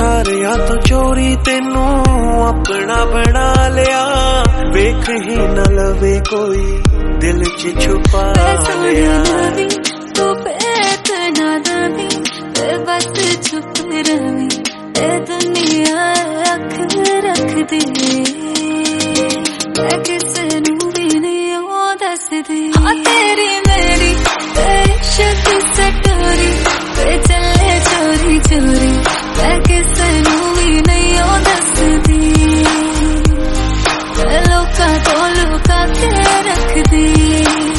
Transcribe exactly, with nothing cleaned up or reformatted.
सारिया तो चोरी तेनू अपना बना लिया, वेख ही न लवे कोई दिल च छुपा लिया।